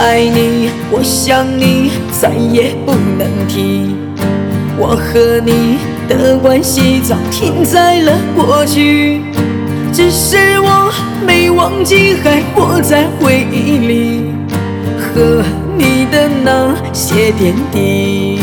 爱你，我想你，再也不能提。我和你的关系早停在了过去，只是我没忘记，还活在回忆里，和你的那些点滴。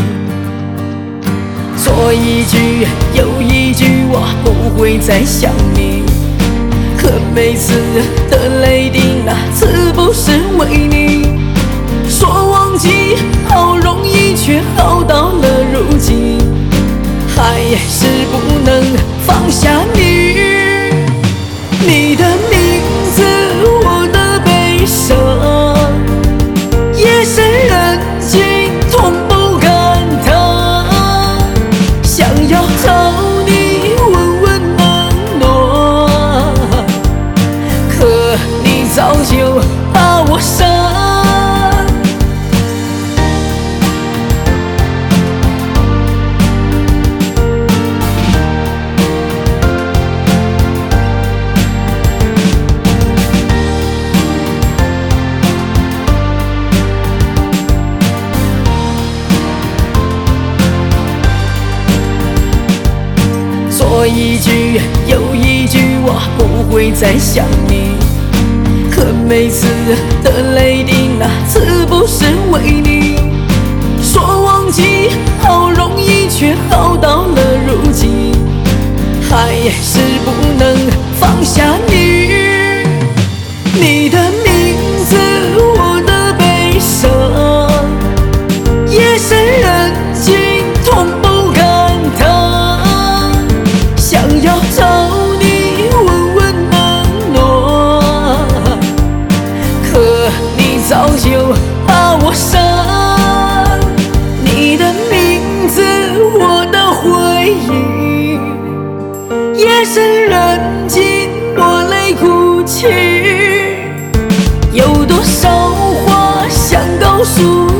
说一句又一句，我不会再想你，可每次的泪滴，那次不是为你。说忘记好容易，却好到了如今，还是不能放下你。你的名字，我的悲伤，夜深人静，痛不堪当，想要找你温温暖暖，可你早就把我伤。说一句又一句，我不会再想你，可每次的泪滴，那次不是为你。说忘记好容易，却好到了如今，还是不能放下你。你的名字，我的悲伤，夜深人静，痛不堪当，想要找你温温暖暖，可你早就把我伤。你的名字，我的回忆，夜深人静，我泪哭泣，有多少话想告诉